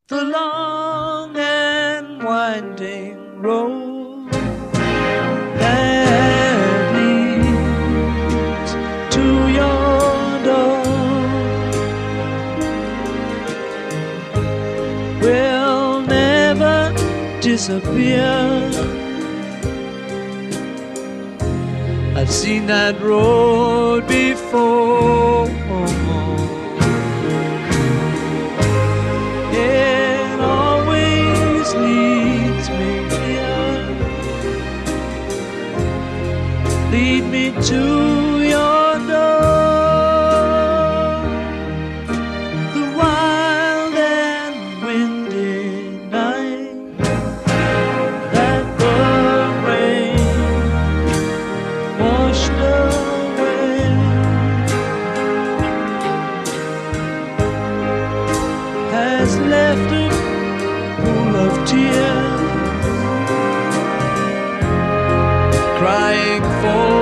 the long and winding road that leads to your door will never disappear. I've seen that road before. It always leads me here. Lead me to your door. The wild and windy night that the rain washed away has left a pool of tears, crying for